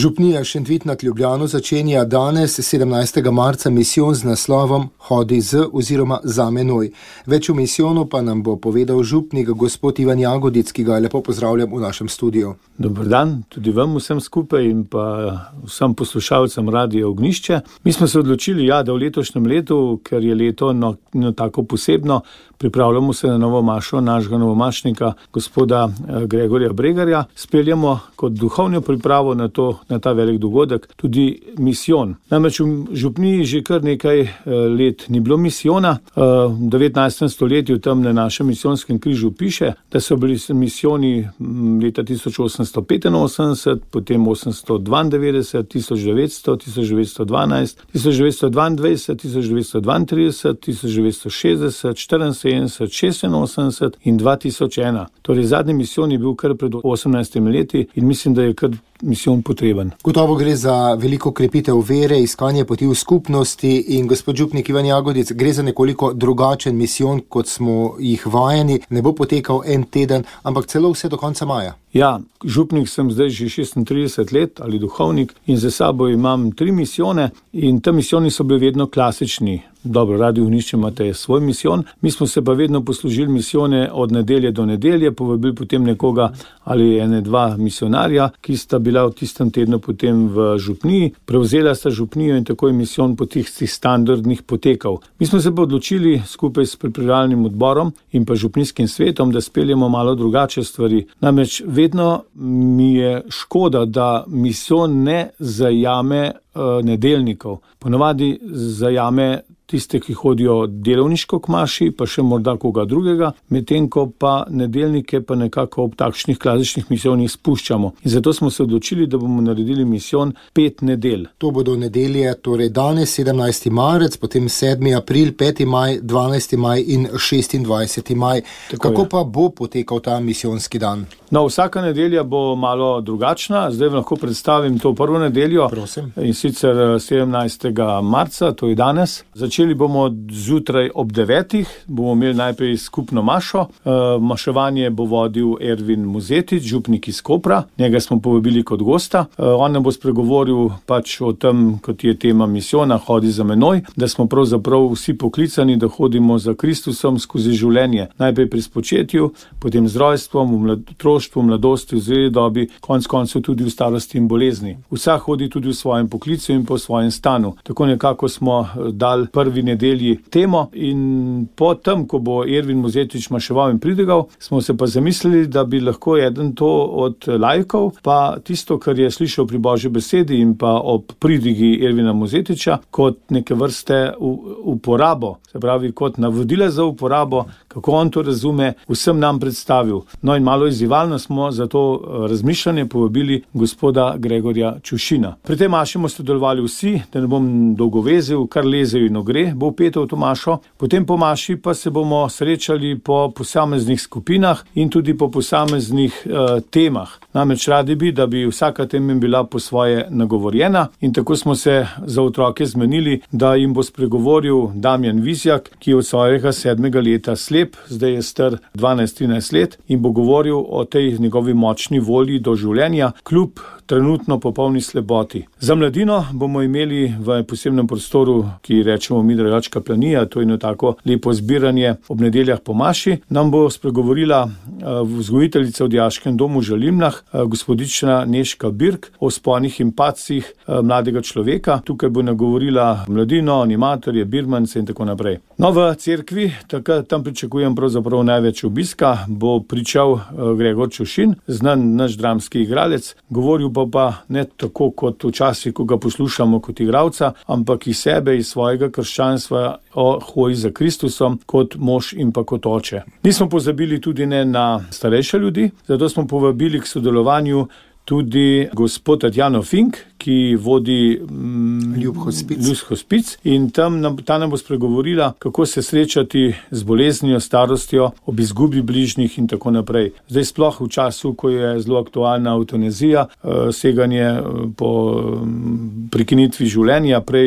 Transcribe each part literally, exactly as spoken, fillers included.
Župnija Šentvid nad Ljubljano začenja danes, sedemnajstega marca, misijon z naslovom Hodi z oziroma za menoj. Več o misijonu pa nam bo povedal župnik gospod Ivan Jagodic, ki ga lepo pozdravljam v našem studiu. Dober dan, tudi vam vsem skupaj in pa vsem poslušalcem Radia Ognjišče. Mi smo se odločili, ja, da v letošnjem letu, ker je leto no, no, tako posebno, pripravljamo se na novo mašo našega novomašnika, gospoda Gregorja Bregarja. Speljamo kot duhovno pripravo na, to, na ta velik dogodek tudi misijon. Namreč v župniji že kar nekaj let ni bilo misijona. V devetnajstem stoletju tam na našem misijonskem križu piše, da so bili misijoni leta tisoč osemsto petinosemdeset, potem osemsto dvaindevetdeset, tisoč devetsto, tisoč devetsto dvanajst, tisoč devetsto dvaindvajset, tisoč devetsto dvaintrideset, tisoč devetsto šestdeset, štiriinsedemdeset, šestinosemdeset in dva tisoč ena. Torej zadnji misijon je bil kar pred osemnajstimi leti in mislim, da je kar misijon potreben. Gotovo gre za veliko krepitev vere, iskanje poti v skupnosti in gospod župnik Ivan Jagodic, gre za nekoliko drugačen misijon, kot smo jih vajeni. Ne bo potekal en teden, ampak celo vse do konca maja. Ja, župnik sem zdaj že šestintrideset let ali duhovnik in za sabo imam tri misijone in te misijoni so bili vedno klasični. Dobro, Radi Ognjišče imate svoj misijon, mi smo se pa vedno poslužili misijone od nedelje do nedelje, povabili potem nekoga ali ene dva misionarja, ki sta bila v tistem tednu potem v župniji, prevzela sta župnijo in tako je misijon po tistih standardnih potekal. Mi smo se pa odločili skupaj s pripravljalnim odborom in pa župnijskim svetom, da speljemo malo drugače stvari. Namreč vedno mi je škoda, da misijon ne zajame uh, nedeljnikov. Ponavadi zajame tiste, ki hodijo delovniško k maši, pa še morda koga drugega, medtem ko pa nedeljnike pa nekako ob takšnih klasičnih misijonih spuščamo. In zato smo se odločili, da bomo naredili misijon pet nedelj. To bodo nedelje, torej danes sedemnajsti marec, potem sedmi april, peti maj, dvanajsti maj in šestindvajseti maj. Tako Kako je. Pa bo potekal ta misijonski dan? No, vsaka nedelja bo malo drugačna. Zdaj lahko predstavim to prvo nedeljo. Prosim. In sicer sedemnajstega marca, to je danes. Začeli bomo zjutraj ob devetih, bomo imeli najprej skupno mašo. E, maševanje bo vodil Ervin Muzetič, župnik iz Kopra. Njega smo povabili kot gosta. E, on nam bo spregovoril pač o tem, kot je tema misijona, Hodi za menoj, da smo pravzaprav vsi poklicani, da hodimo za Kristusom skozi življenje. Najprej pri spočetju, potem z rojstvom, v mladotroštvu, v mladosti, v zreli dobi, konec koncev tudi v starosti in bolezni. Vsak hodi tudi v svojem poklicu in po svojem stanu. Tako nekako smo dali prvi nedelji temo in potem, ko bo Ervin Muzetič maševal in pridigal, smo se pa zamislili, da bi lahko eden to od laikov, pa tisto, kar je slišal pri Božji besedi in pa ob pridigi Ervina Muzetiča, kot neke vrste uporabo, se pravi kot navodila za uporabo, kako on to razume, vsem nam predstavil. No in malo izzivalno smo za to razmišljanje povabili gospoda Gregorja Čušina. Pri tem maši smo sodelovali vsi, da ne bom dolgovezil, kar lezejo in ogre, bo petel to mašo. Potem po maši pa se bomo srečali po posameznih skupinah in tudi po posameznih uh, temah. Namreč radi bi, da bi vsaka tema bila po svoje nagovorjena in tako smo se za otroke zmenili, da jim bo spregovoril Damjan Vizjak, ki je od svojega sedmega leta slep, zdaj je star dvanajst trinajst let in bo govoril o tej njegovi močni volji do življenja, kljub trenutno popolni slepoti. Za mladino bomo imeli v posebnem prostoru, ki rečemo mi Drugačka planija, to je eno tako lepo zbiranje ob nedeljah po maši, nam bo spregovorila vzgojiteljica v dijaškem domu v Žalimnah, gospodična Nežka Birk, o vzponih in padcih mladega človeka. Tukaj bo nagovorila mladino, animatorje, birmance in tako naprej. No, v cerkvi, tako, tam pričakujem pravzaprav največ obiska, bo pričal Gregor Čušin, znan naš dramski igralec, govoril pa pa ne tako kot včasih, ko ga poslušamo kot igralca, ampak iz sebe, iz svojega krščanstva o hoji za Kristusom kot mož in pa kot oče. Nismo pozabili tudi ne na starejše ljudi, zato smo povabili k sodelovanju tudi gospod Tatjano Fink, ki vodi mm, Ljub hospic. Ljub hospic in tam nam, ta nam bo spregovorila, kako se srečati z boleznijo, starostjo, ob izgubi bližnjih in tako naprej. Zdaj sploh v času, ko je zelo aktualna eutanazija, seganje po prekinitvi življenja, prej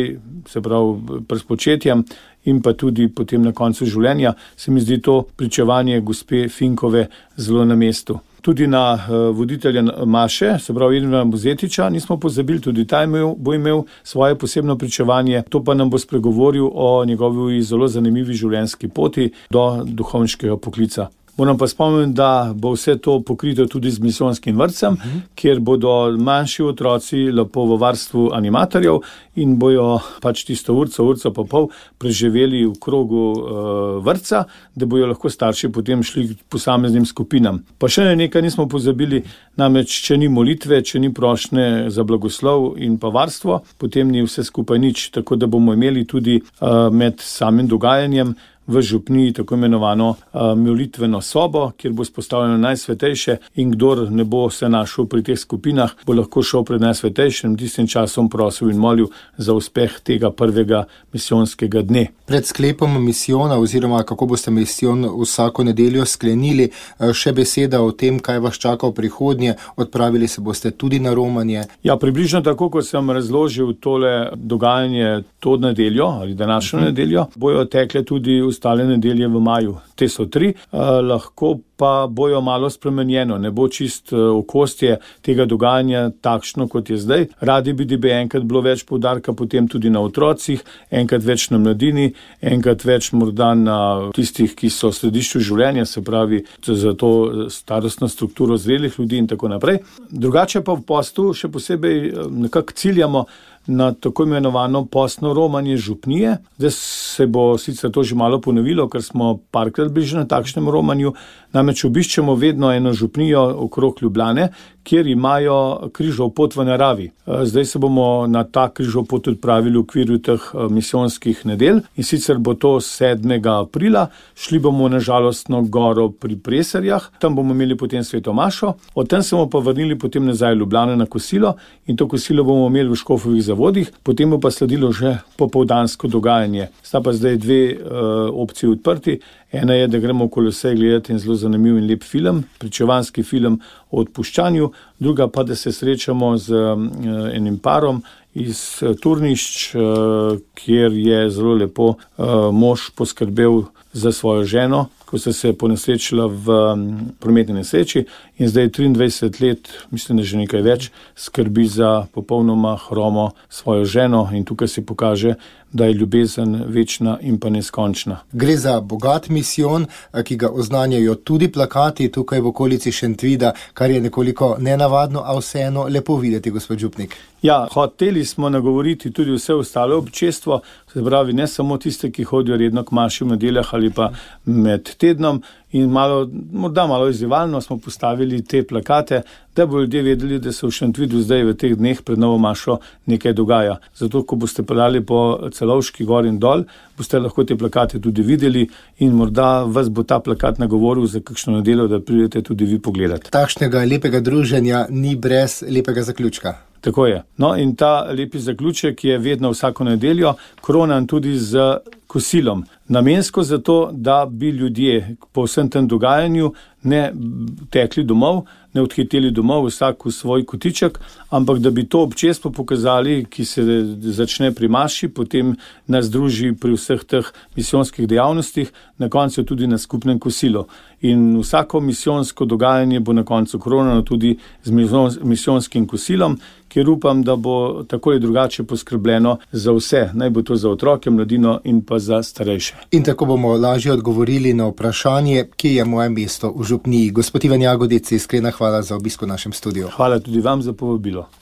se pravi pred spočetjem in pa tudi potem na koncu življenja, se mi zdi to pričevanje gospe Finkove zelo na mestu. Tudi na uh, voditelja maše, se pravi Ervina Mozetiča, nismo pozabili, tudi ta imel, bo imel svoje posebno pričevanje, to pa nam bo spregovoril o njegovi zelo zanimivi življenjski poti do duhovniškega poklica. Moram pa spomniti, da bo vse to pokrito tudi z misijonskim vrtcem, uh -huh. kjer bodo manjši otroci lepo v varstvu animatorjev in bojo pač tisto urco, urco pa pol preživeli v krogu uh, vrtca, da bojo lahko starši potem šli k posameznim skupinam. Pa še nekaj nismo pozabili, namreč, če ni molitve, če ni prošnje za blagoslov in pa varstvo, potem ni vse skupaj nič, tako da bomo imeli tudi uh, med samim dogajanjem v župniji tako imenovano uh, molitveno sobo, kjer bo spostavljeno najsvetejše in kdor ne bo se našel pri teh skupinah, bo lahko šel pred najsvetejšim, tistim časom prosil in molil za uspeh tega prvega misijonskega dne. Pred sklepom misijona oziroma kako boste misijon vsako nedeljo sklenili, še beseda o tem, kaj vas čaka v prihodnje, odpravili se boste tudi na romanje. Ja, približno tako, kot sem razložil tole dogajanje to nedeljo ali današnjo uh-huh. nedeljo, bojo tekle tudi ostale nedelje v maju. Te so tri, eh, lahko pa bojo malo spremenjeno, ne bo čist okostje tega dogajanja takšno, kot je zdaj. Radi bi, da bi enkrat bilo več poudarka potem tudi na otrocih, enkrat več na mladini, enkrat več morda na tistih, ki so v središču življenja, se pravi za to starostno strukturo zrelih ljudi in tako naprej. Drugače pa v postu še posebej nekako ciljamo na tako imenovano postno romanje župnije. Zdaj se bo sicer to že malo ponovilo, ker smo parkrat bliže na takšnem romanju, namreč obiščemo vedno eno župnijo okrog Ljubljane, kjer imajo križov pot v naravi. Zdaj se bomo na ta križov pot odpravili v okviru teh misijonskih nedelj in sicer bo to sedmega aprila, šli bomo na žalostno goro pri Presarjah, tam bomo imeli potem sveto mašo, od tam se bomo pa vrnili potem nazaj v Ljubljano na kosilo in to kosilo bomo imeli v Škofovih zavodih, potem bo pa sledilo že popoldansko dogajanje. Sta pa zdaj dve uh, opcije odprti. Ena je, da gremo v Kolosej gledati en zelo zanimiv in lep film, pričevanski film o odpuščanju, druga pa, da se srečamo z uh, enim parom iz uh, Turnišč, uh, kjer je zelo lepo uh, mož poskrbel za svojo ženo, ko so se ponesrečila v prometni nesreči in zdaj triindvajset let, mislim, da že nekaj več, skrbi za popolnoma hromo svojo ženo in tukaj se pokaže, da je ljubezen večna in pa neskončna. Gre za bogat misijon, ki ga oznanjajo tudi plakati tukaj v okolici Šentvida, kar je nekoliko nenavadno, a vseeno lepo videti, gospod župnik. Ja, hoteli smo nagovoriti tudi vse ostalo občestvo, se pravi ne samo tiste, ki hodijo redno k maši v nedeljah ali pa med tednom, in malo, morda malo izzivalno smo postavili te plakate, da bo ljudje vedeli, da se v Šentvidu zdaj v teh dneh pred novo mašo nekaj dogaja. Zato, ko boste peljali po Celovški gor in dol, boste lahko te plakate tudi videli in morda vas bo ta plakat nagovoril za kakšno nedeljo, da pridete tudi vi pogledati. Takšnega lepega druženja ni brez lepega zaključka. Tako je. No in ta lepi zaključek je vedno vsako nedeljo kronan tudi z kosilom. Namensko zato, da bi ljudje po vsem tem dogajanju ne tekli domov, ne odhiteli domov vsak v svoj kotiček, ampak da bi to občestvo pokazali, ki se začne pri maši, potem nas druži pri vseh teh misijonskih dejavnostih, na koncu tudi na skupnem kosilu. In vsako misijonsko dogajanje bo na koncu kronano tudi z misijonskim kosilom, kjer upam, da bo tako ali drugače poskrbljeno za vse, naj bo to za otroke, mladino in pa za starejše. In tako bomo lažje odgovorili na vprašanje, kje je moje mesto v župniji. Gospod Ivan Jagodic, iskrena hvala za obisk v našem studiu. Hvala tudi vam za povabilo.